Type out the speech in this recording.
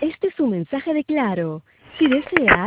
Este es su mensaje de Claro. Si desea,